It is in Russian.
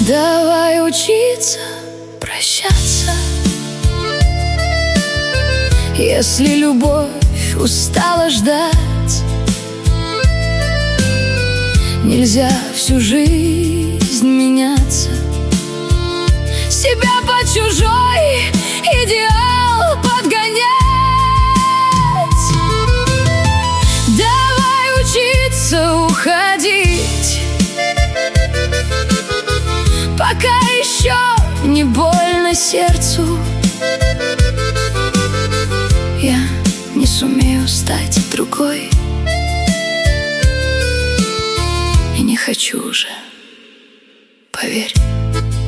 Давай учиться прощаться. Если любовь устала ждать, нельзя всю жизнь меняться, себя под чужой идеал подгонять. Давай учиться уходить, пока еще не больно сердцу. Я не сумею стать другой, и не хочу уже, поверь.